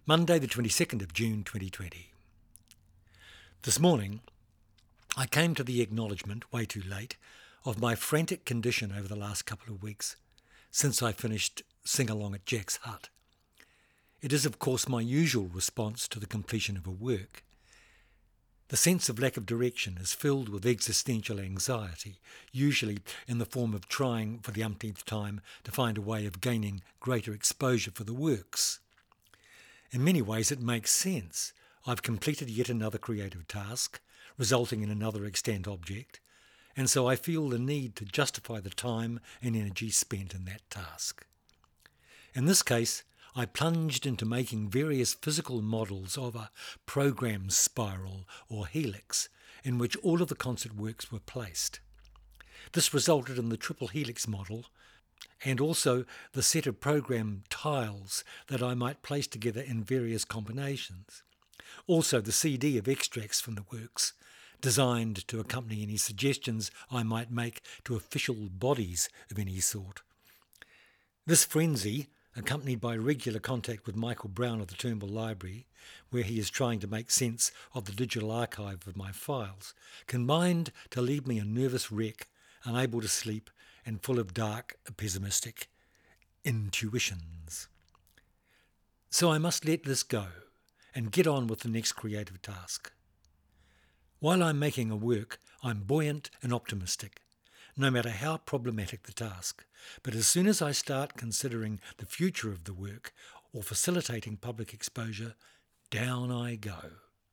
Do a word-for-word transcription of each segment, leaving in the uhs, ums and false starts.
Monday the twenty-second of June twenty twenty. This morning I came to the acknowledgement, way too late, of my frantic condition over the last couple of weeks since I finished Sing Along at Jack's Hut. It is of course my usual response to the completion of a work. The sense of lack of direction is filled with existential anxiety, usually in the form of trying for the umpteenth time to find a way of gaining greater exposure for the works. In many ways it makes sense. I've completed yet another creative task, resulting in another extant object, and so I feel the need to justify the time and energy spent in that task. In this case, I plunged into making various physical models of a program spiral or helix in which all of the concert works were placed. This resulted in the triple helix model and also the set of program tiles that I might place together in various combinations. Also the C D of extracts from the works, designed to accompany any suggestions I might make to official bodies of any sort. This frenzy, accompanied by regular contact with Michael Brown of the Turnbull Library, where he is trying to make sense of the digital archive of my files, combined to leave me a nervous wreck, unable to sleep, and full of dark, pessimistic intuitions. So I must let this go and get on with the next creative task. While I'm making a work, I'm buoyant and optimistic, no matter how problematic the task. But as soon as I start considering the future of the work or facilitating public exposure, down I go.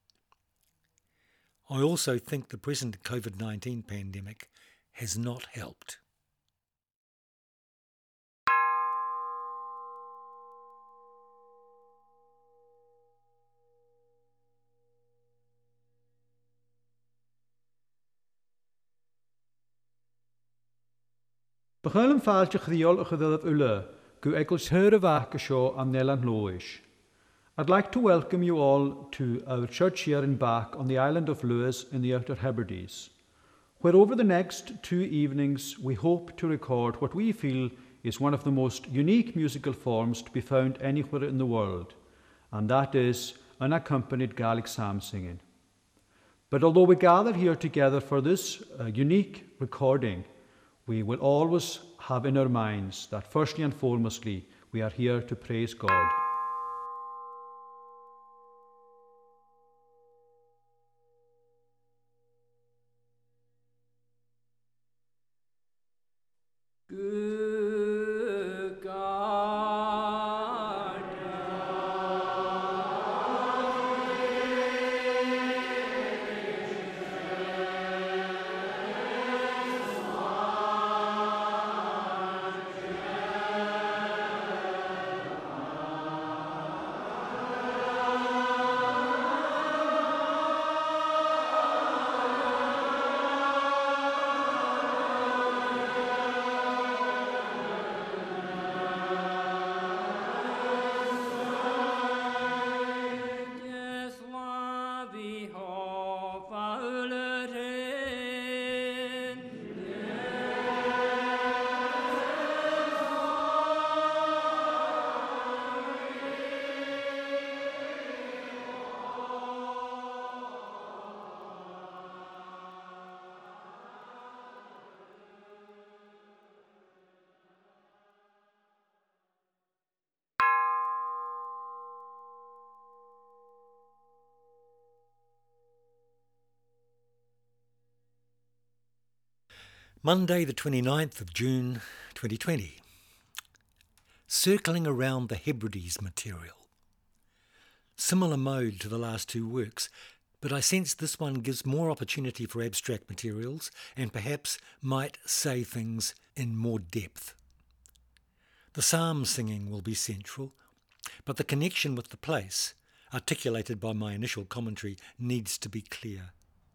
I also think the present covid nineteen pandemic has not helped. Begin fáilte chríol a chudilh ule, go eagles hura vaca seo am Nelan Loish. I'd like to welcome you all to our church here in Bath on the island of Lewis in the Outer Hebrides, where over the next two evenings we hope to record what we feel is one of the most unique musical forms to be found anywhere in the world, and that is unaccompanied Gaelic psalm singing. But although we gather here together for this uh, unique recording, we will always have in our minds that firstly and foremostly we are here to praise God. Good God. Monday the twenty-ninth of June twenty twenty. Circling around the Hebrides material. Similar mode to the last two works, but I sense this one gives more opportunity for abstract materials and perhaps might say things in more depth. The psalm singing will be central, but the connection with the place, articulated by my initial commentary, needs to be clear.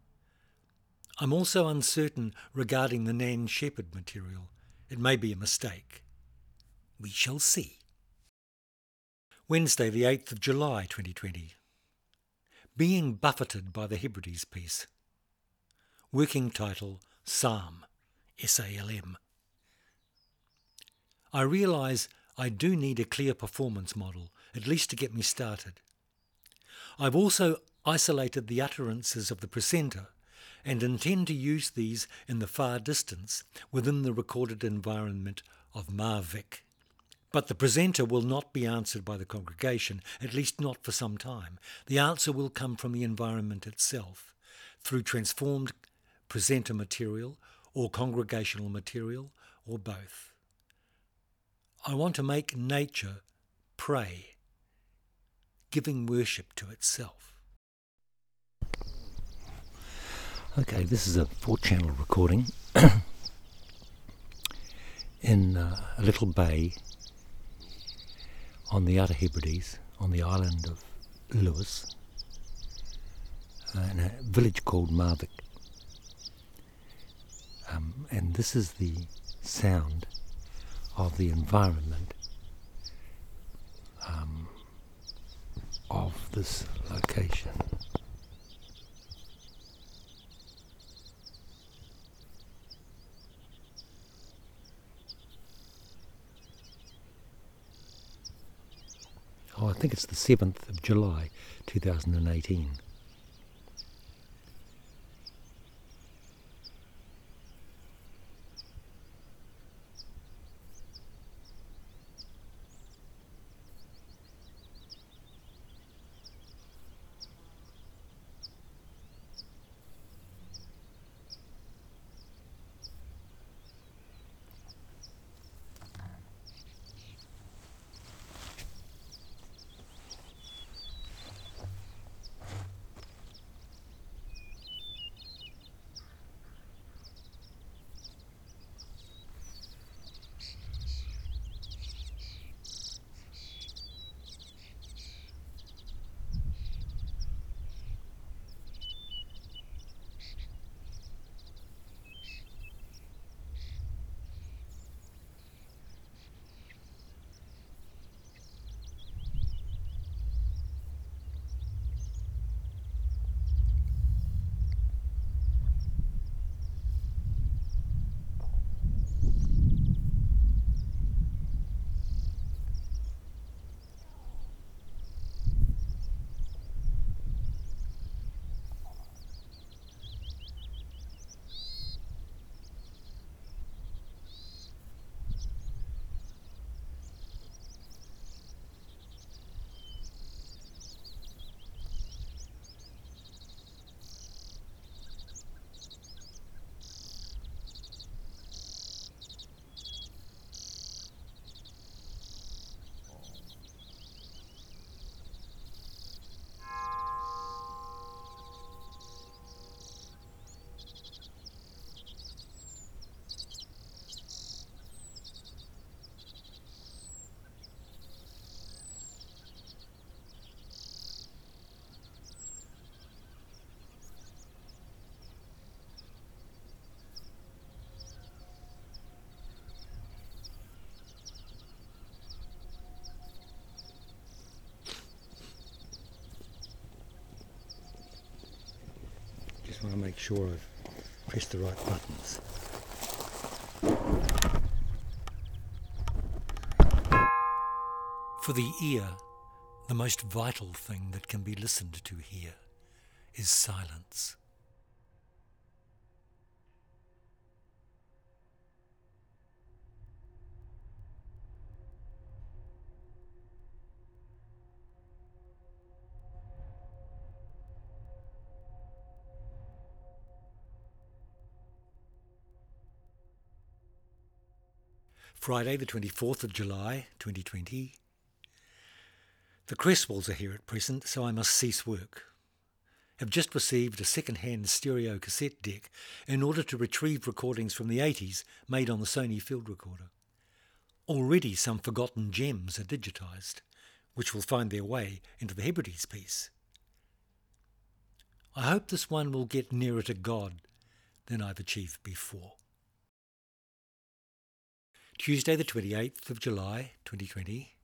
I'm also uncertain regarding the Nan Shepherd material. It may be a mistake. We shall see. Wednesday the eighth of July twenty twenty. Being Buffeted by the Hebrides piece. Working title, Psalm, S A L M. I realise I do need a clear performance model, at least to get me started. I've also isolated the utterances of the precentor and intend to use these in the far distance within the recorded environment of Marvick. But the presenter will not be answered by the congregation, at least not for some time. The answer will come from the environment itself, through transformed presenter material or congregational material, or both. I want to make nature pray, giving worship to itself. Okay, this is a four-channel recording in uh, a little bay on the Outer Hebrides, on the island of Lewis, uh, in a village called Marvick. Um, and this is the sound of the environment um, of this location. Oh, I think it's the seventh of July two thousand eighteen. I want to make sure I've pressed the right buttons. For the ear, the most vital thing that can be listened to here is silence. Friday the twenty-fourth of July twenty twenty. The Cresswells are here at present, so I must cease work. Have just received a second-hand stereo cassette deck in order to retrieve recordings from the eighties made on the Sony field recorder. Already some forgotten gems are digitised, which will find their way into the Hebrides piece. I hope this one will get nearer to God than I've achieved before. Tuesday the twenty-eighth of July twenty twenty.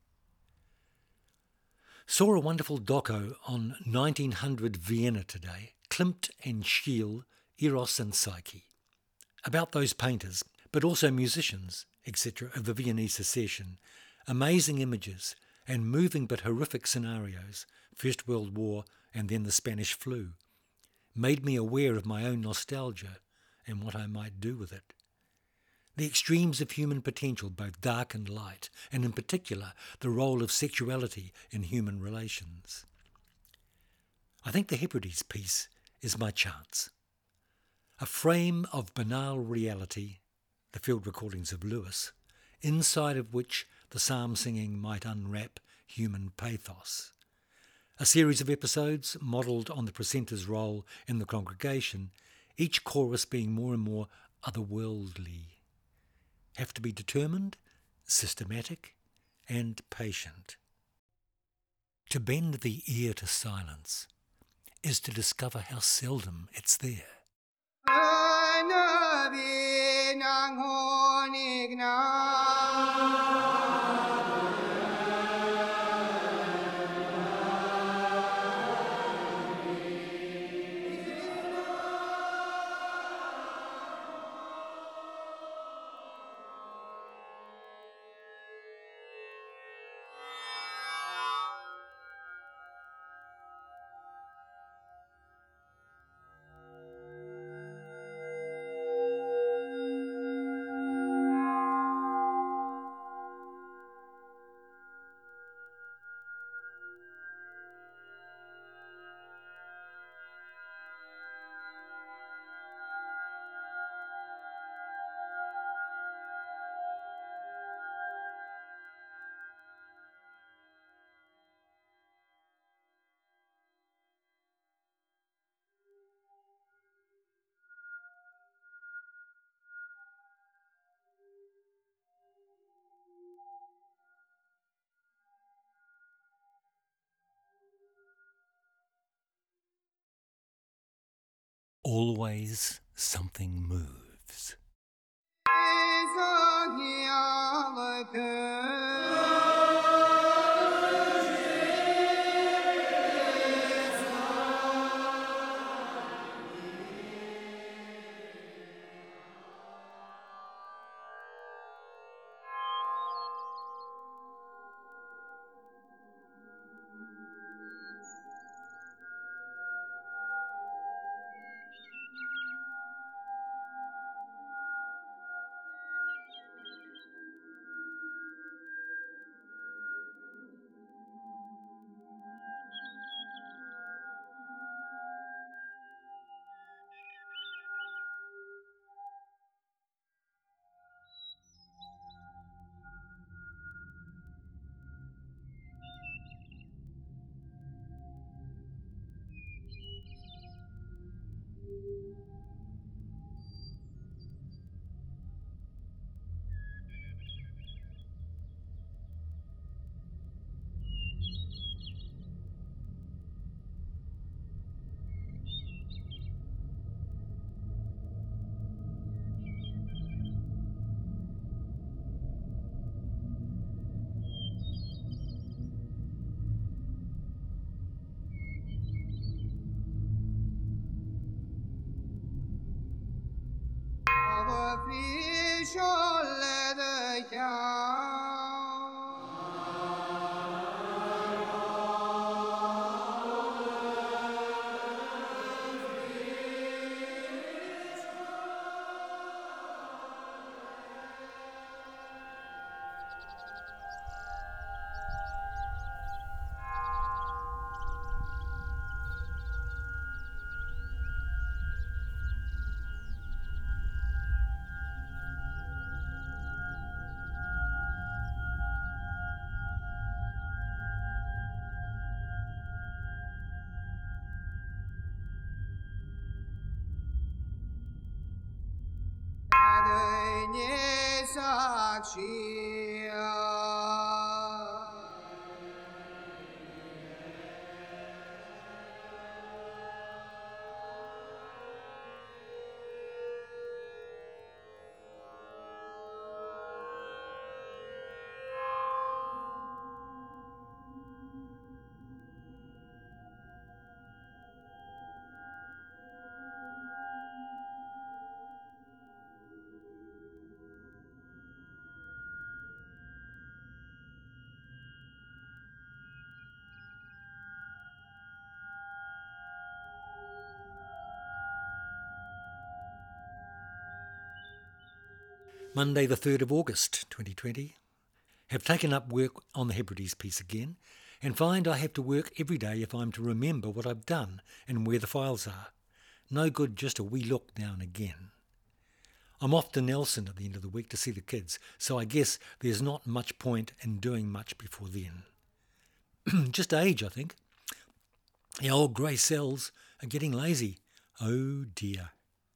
Saw a wonderful doco on nineteen hundred Vienna today, Klimt and Schiele, Eros and Psyche, about those painters, but also musicians, et cetera of the Viennese secession. Amazing images and moving but horrific scenarios, First World War, and then the Spanish flu, made me aware of my own nostalgia and what I might do with it. The extremes of human potential, both dark and light, and in particular the role of sexuality in human relations. I think the Hebrides piece is my chance. A frame of banal reality, the field recordings of Lewis, inside of which the psalm singing might unwrap human pathos. A series of episodes modelled on the precentor's role in the congregation, each chorus being more and more otherworldly. Have to be determined, systematic, and patient. To bend the ear to silence is to discover how seldom it's there. Always something moves. Monday the third of August twenty twenty. Have taken up work on the Hebrides piece again and find I have to work every day if I'm to remember what I've done and where the files are. No good just a wee look now and again. I'm off to Nelson at the end of the week to see the kids, so I guess there's not much point in doing much before then. Just age, I think. The old grey cells are getting lazy. Oh dear.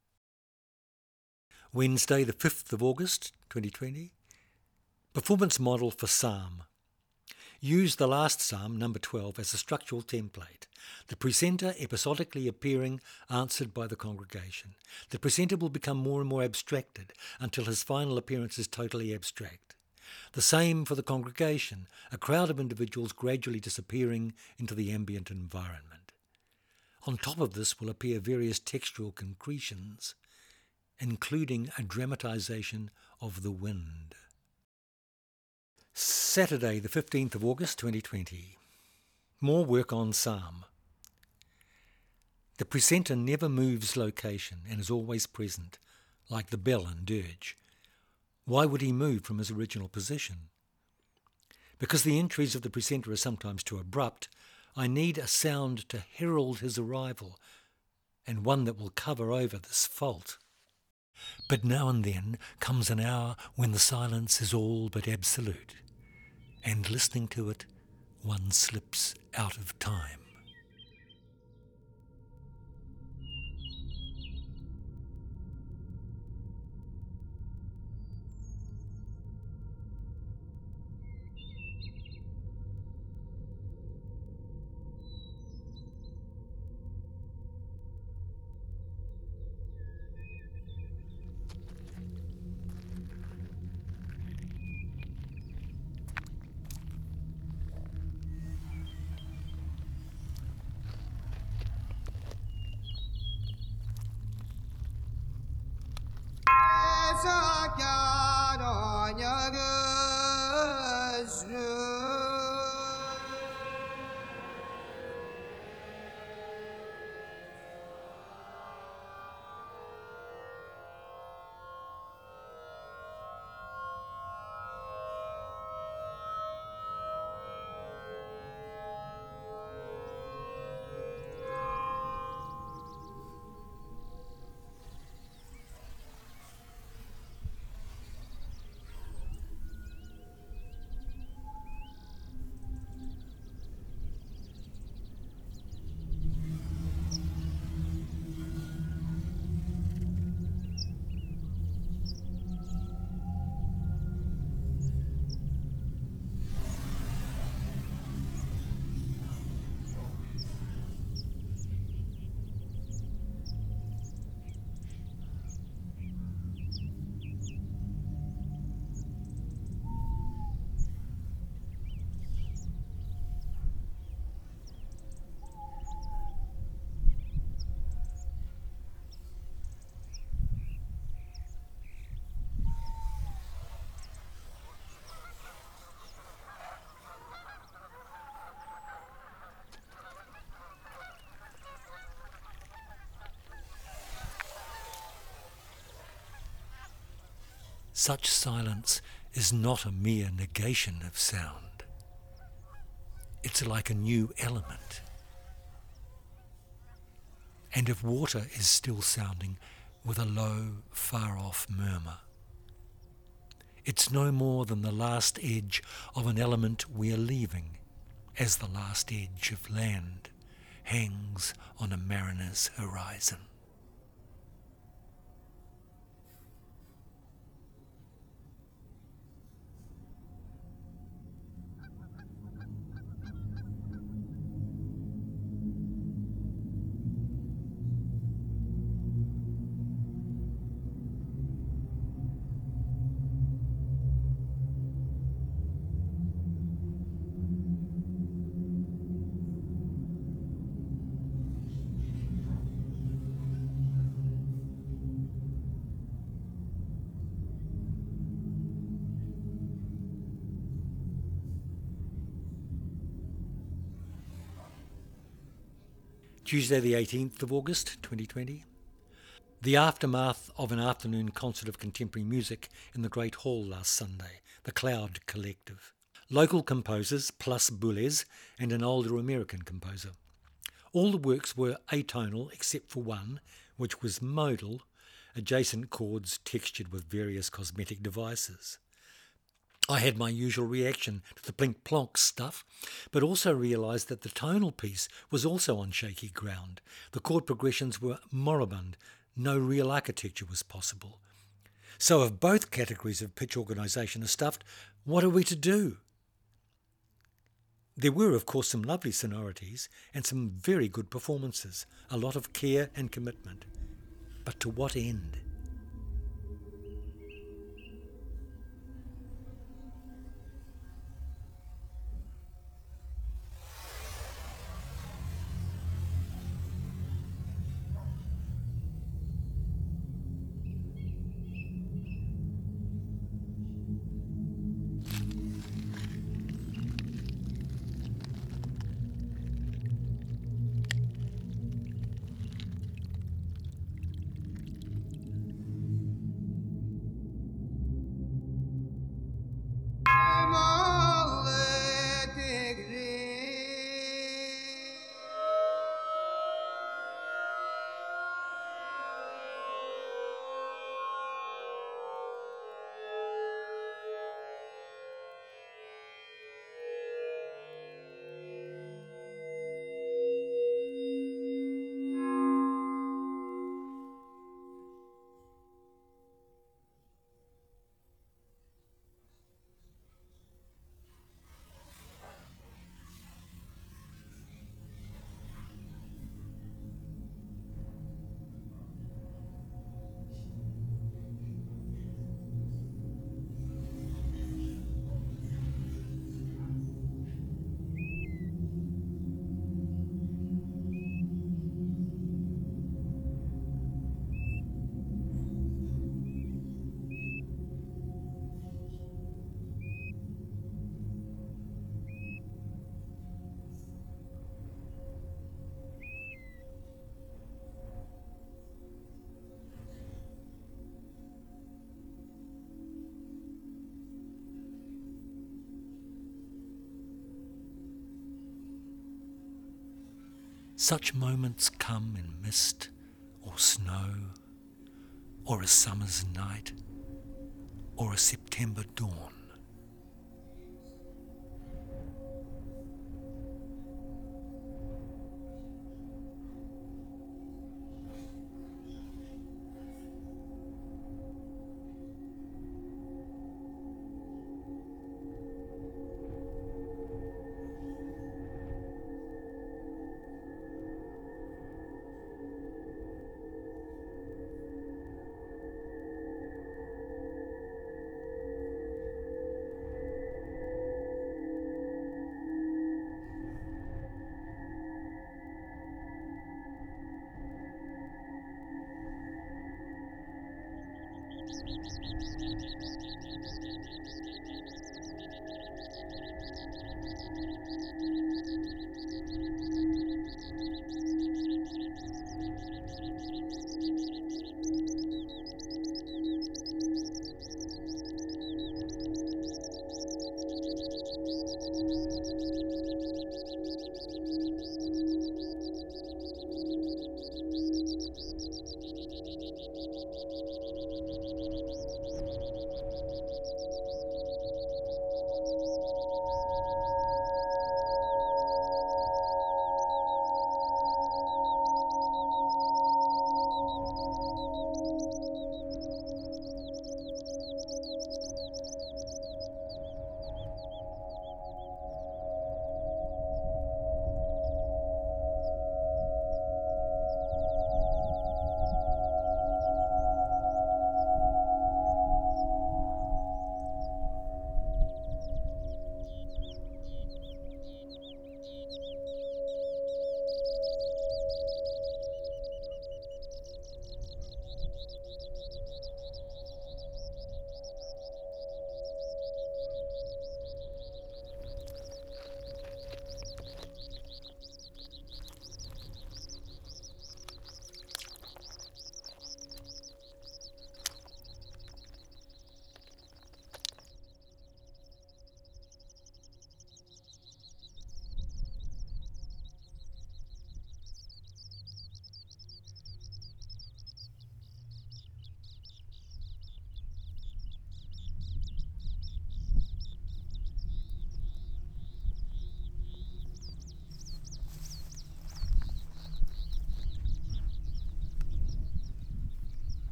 Wednesday the fifth of August twenty twenty. Performance model for psalm. Use the last psalm, number twelve, as a structural template. The presenter episodically appearing, answered by the congregation. The presenter will become more and more abstracted until his final appearance is totally abstract. The same for the congregation, a crowd of individuals gradually disappearing into the ambient environment. On top of this will appear various textual concretions, including a dramatisation of the wind. Saturday the fifteenth of August twenty twenty. More work on psalm. The presenter never moves location and is always present, like the bell and dirge. Why would he move from his original position? Because the entries of the presenter are sometimes too abrupt, I need a sound to herald his arrival, and one that will cover over this fault. But now and then comes an hour when the silence is all but absolute, and listening to it, one slips out of time. Such silence is not a mere negation of sound. It's like a new element. And if water is still sounding with a low, far-off murmur, it's no more than the last edge of an element we are leaving, as the last edge of land hangs on a mariner's horizon. Tuesday the eighteenth of August twenty twenty. The aftermath of an afternoon concert of contemporary music in the Great Hall last Sunday, the Cloud Collective. Local composers plus Boulez and an older American composer. All the works were atonal except for one, which was modal, adjacent chords textured with various cosmetic devices. I had my usual reaction to the plink plonk stuff, but also realised that the tonal piece was also on shaky ground. The chord progressions were moribund. No real architecture was possible. So if both categories of pitch organisation are stuffed, what are we to do? There were, of course, some lovely sonorities and some very good performances, a lot of care and commitment. But to what end? Such moments come in mist or snow, or a summer's night, or a September dawn.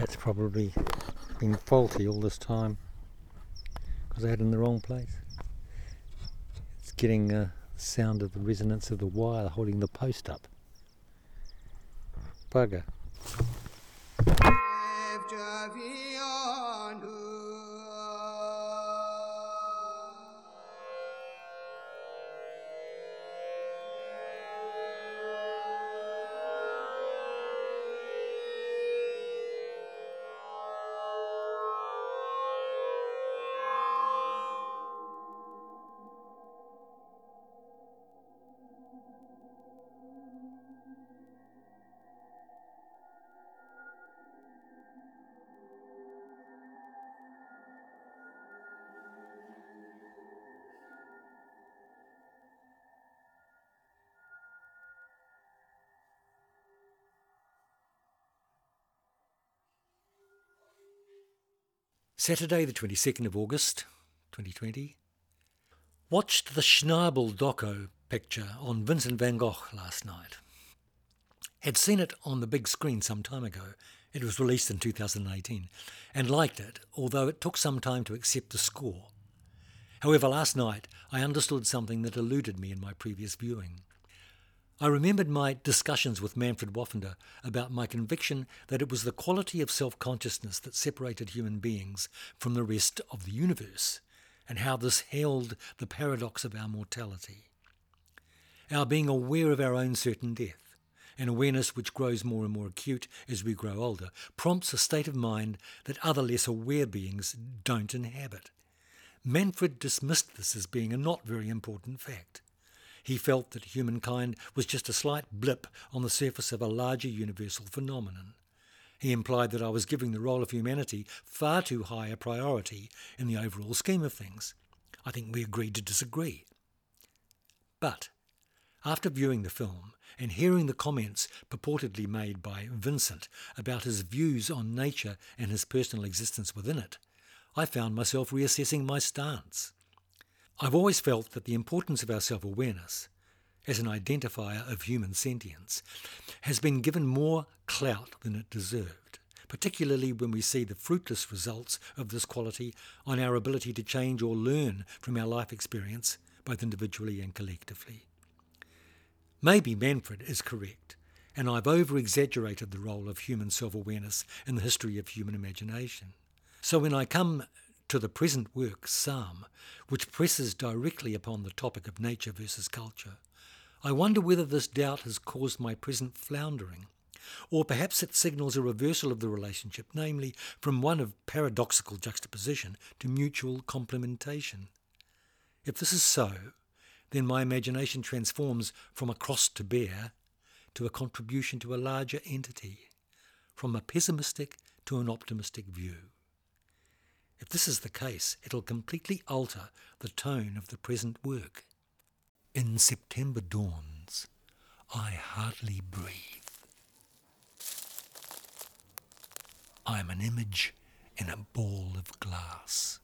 That's probably been faulty all this time because I had it in the wrong place. It's getting uh, the sound of the resonance of the wire holding the post up. Bugger. Saturday the twenty-second of August twenty twenty. Watched the Schnabel doco picture on Vincent van Gogh last night. Had seen it on the big screen some time ago. It was released in two thousand eighteen and liked it, although it took some time to accept the score. However, last night I understood something that eluded me in my previous viewing. I remembered my discussions with Manfred Waffender about my conviction that it was the quality of self-consciousness that separated human beings from the rest of the universe, and how this held the paradox of our mortality. Our being aware of our own certain death, an awareness which grows more and more acute as we grow older, prompts a state of mind that other less aware beings don't inhabit. Manfred dismissed this as being a not very important fact. He felt that humankind was just a slight blip on the surface of a larger universal phenomenon. He implied that I was giving the role of humanity far too high a priority in the overall scheme of things. I think we agreed to disagree. But after viewing the film and hearing the comments purportedly made by Vincent about his views on nature and his personal existence within it, I found myself reassessing my stance. I've always felt that the importance of our self-awareness, as an identifier of human sentience, has been given more clout than it deserved, particularly when we see the fruitless results of this quality on our ability to change or learn from our life experience, both individually and collectively. Maybe Manfred is correct, and I've over-exaggerated the role of human self-awareness in the history of human imagination. So when I come to the present work, Psalm, which presses directly upon the topic of nature versus culture, I wonder whether this doubt has caused my present floundering, or perhaps it signals a reversal of the relationship, namely from one of paradoxical juxtaposition to mutual complementation. If this is so, then my imagination transforms from a cross to bear to a contribution to a larger entity, from a pessimistic to an optimistic view. If this is the case, it'll completely alter the tone of the present work. In September dawns, I hardly breathe. I am an image in a ball of glass.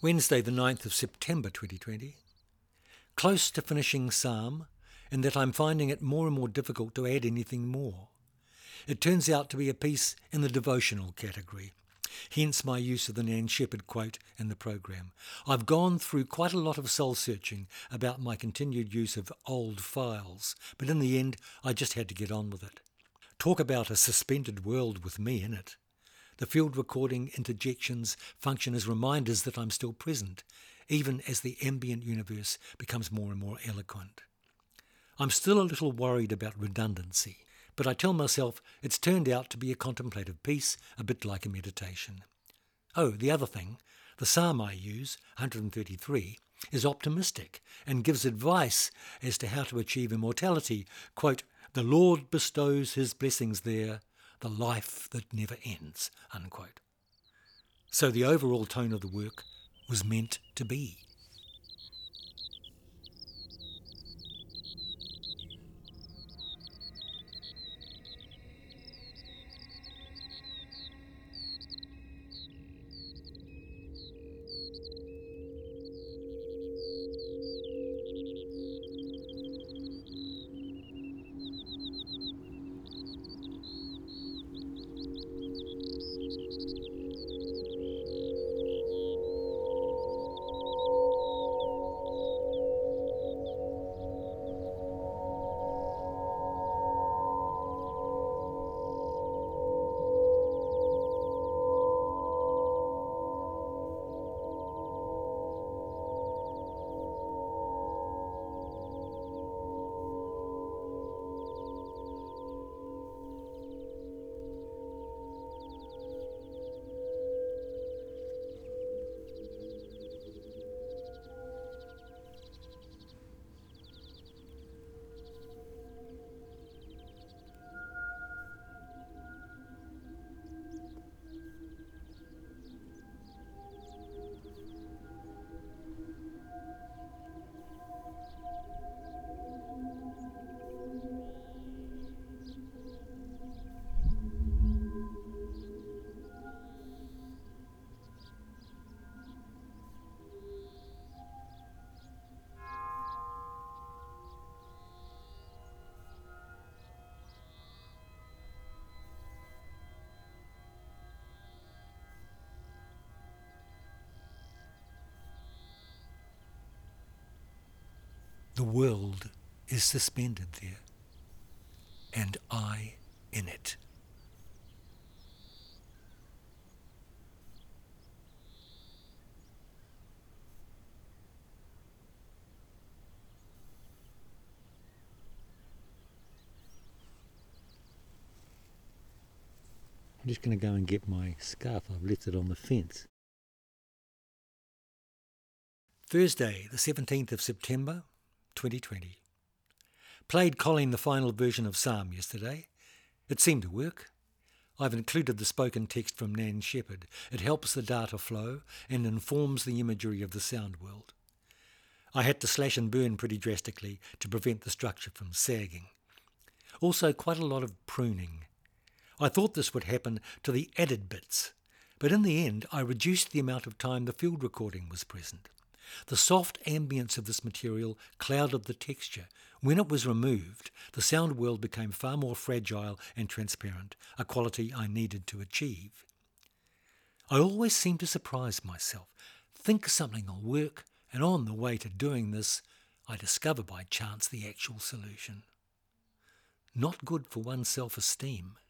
Wednesday the ninth of September twenty twenty. Close to finishing Psalm, in that I'm finding it more and more difficult to add anything more. It turns out to be a piece in the devotional category, hence my use of the Nan Shepherd quote in the program. I've gone through quite a lot of soul-searching about my continued use of old files, but in the end I just had to get on with it. Talk about a suspended world with me in it. The field recording interjections function as reminders that I'm still present, even as the ambient universe becomes more and more eloquent. I'm still a little worried about redundancy, but I tell myself it's turned out to be a contemplative piece, a bit like a meditation. Oh, the other thing, the psalm I use, one hundred thirty-three, is optimistic and gives advice as to how to achieve immortality. Quote, "The Lord bestows his blessings there, the life that never ends," unquote. So the overall tone of the work was meant to be. The world is suspended there, and I in it. I'm just going to go and get my scarf. I've left it on the fence. Thursday, the seventeenth of September, twenty twenty. Played Colleen the final version of Psalm yesterday. It seemed to work. I've included the spoken text from Nan Shepherd. It helps the data flow and informs the imagery of the sound world. I had to slash and burn pretty drastically to prevent the structure from sagging. Also quite a lot of pruning. I thought this would happen to the added bits, but in the end I reduced the amount of time the field recording was present. The soft ambience of this material clouded the texture. When it was removed, the sound world became far more fragile and transparent, a quality I needed to achieve. I always seem to surprise myself, think something will work, and on the way to doing this, I discover by chance the actual solution. Not good for one's self-esteem.